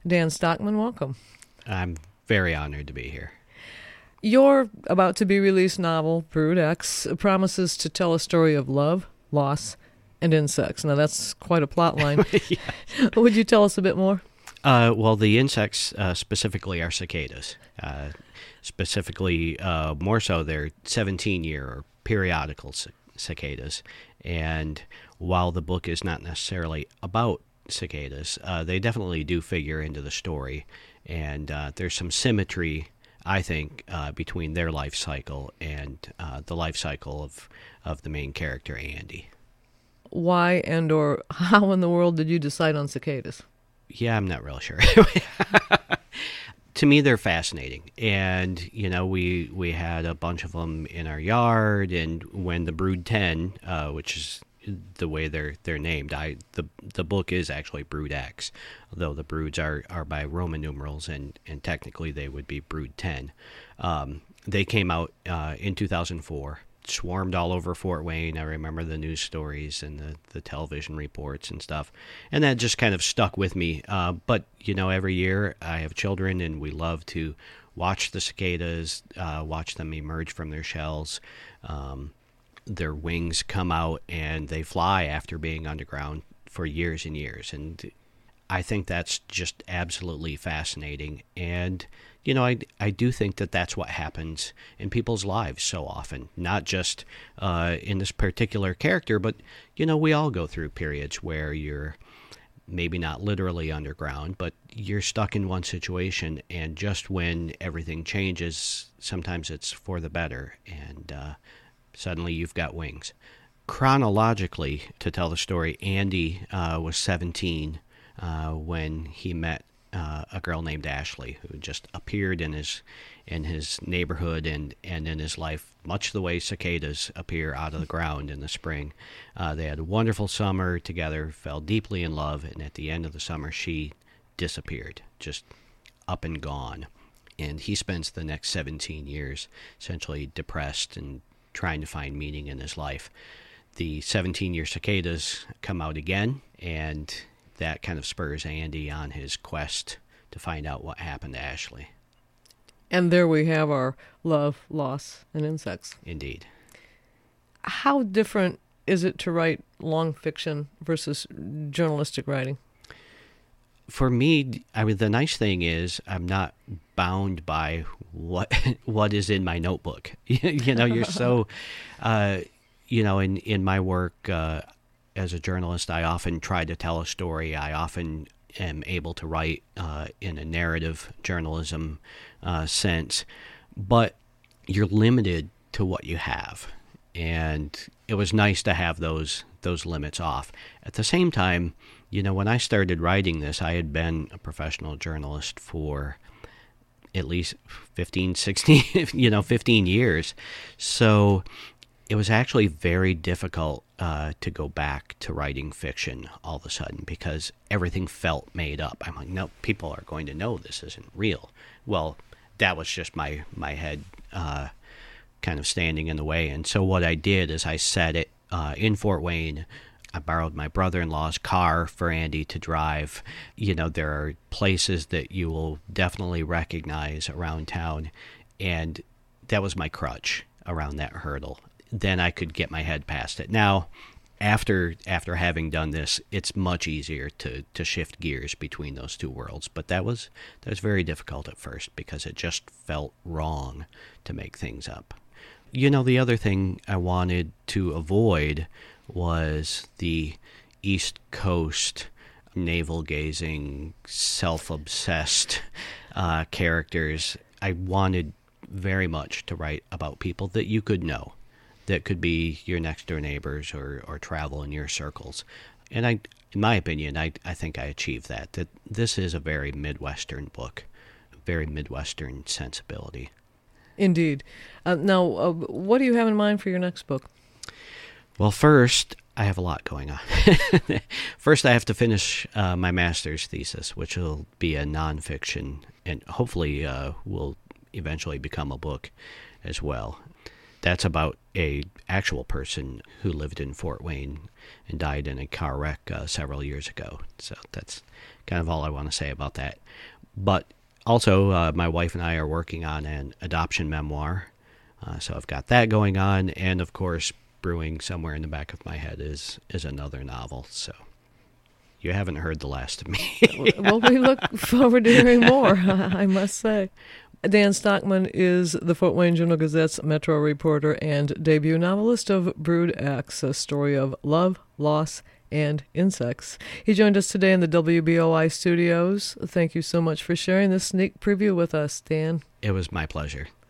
Dan Stockman, welcome. I'm very honored to be here. Your about to be released novel, Brood X, promises to tell a story of love, loss, and insects. Now, that's quite a plot line. Yeah. Would you tell us a bit more? Well, the insects specifically are cicadas. Specifically, more so, they're 17-year or periodical cicadas. And while the book is not necessarily about cicadas, they definitely do figure into the story. And there's some symmetry, I think, between their life cycle and the life cycle of the main character, Andy. Why and or how in the world did you decide on cicadas? Yeah, I'm not really sure. To me, they're fascinating. And, we had a bunch of them in our yard, and when the Brood 10, which is the way they're named, the book is actually Brood X, though the broods are by Roman numerals, and technically they would be Brood 10. They came out in 2004. Swarmed all over Fort Wayne. I remember the news stories and the television reports and stuff. And that just kind of stuck with me. But, every year I have children and we love to watch the cicadas, watch them emerge from their shells. Their wings come out and they fly after being underground for years and years. And I think that's just absolutely fascinating. And I do think that that's what happens in people's lives so often, not just in this particular character, but, we all go through periods where you're maybe not literally underground, but you're stuck in one situation, and just when everything changes, sometimes it's for the better, and suddenly you've got wings. Chronologically, to tell the story, Andy was 17 when he met a girl named Ashley, who just appeared in his neighborhood and in his life, much the way cicadas appear out of the ground in the spring. They had a wonderful summer together, fell deeply in love, and at the end of the summer, she disappeared, just up and gone. And he spends the next 17 years essentially depressed and trying to find meaning in his life. The 17-year cicadas come out again, and that kind of spurs Andy on his quest to find out what happened to Ashley. And there we have our love, loss, and insects. Indeed. How different is it to write long fiction versus journalistic writing? For me, the nice thing is I'm not bound by what is in my notebook. You're so, in my work, as a journalist, I often try to tell a story. I often am able to write in a narrative journalism sense, but you're limited to what you have. And it was nice to have those limits off. At the same time, when I started writing this, I had been a professional journalist for at least 15 years. So it was actually very difficult to go back to writing fiction all of a sudden, because everything felt made up. I'm like, no, people are going to know this isn't real. Well, that was just my head kind of standing in the way. And so what I did is I set it in Fort Wayne. I borrowed my brother-in-law's car for Andy to drive. There are places that you will definitely recognize around town, and that was my crutch around that hurdle. Then I could get my head past it. Now, after having done this, it's much easier to shift gears between those two worlds. But that was very difficult at first, because it just felt wrong to make things up. The other thing I wanted to avoid was the East Coast navel-gazing, self-obsessed characters. I wanted very much to write about people that you could know, that could be your next-door neighbors or travel in your circles. And in my opinion, I think I achieved that this is a very Midwestern book, very Midwestern sensibility. Indeed. Now, what do you have in mind for your next book? Well, first, I have a lot going on. First, I have to finish my master's thesis, which will be a nonfiction, and hopefully will eventually become a book as well. that's about a actual person who lived in Fort Wayne and died in a car wreck several years ago. So that's kind of all I want to say about that. But also, my wife and I are working on an adoption memoir. So I've got that going on. And, of course, brewing somewhere in the back of my head is another novel. So you haven't heard the last of me. Well, we look forward to hearing more, I must say. Dan Stockman is the Fort Wayne Journal-Gazette's Metro reporter and debut novelist of Brood X, a story of love, loss, and insects. He joined us today in the WBOI studios. Thank you so much for sharing this sneak preview with us, Dan. It was my pleasure.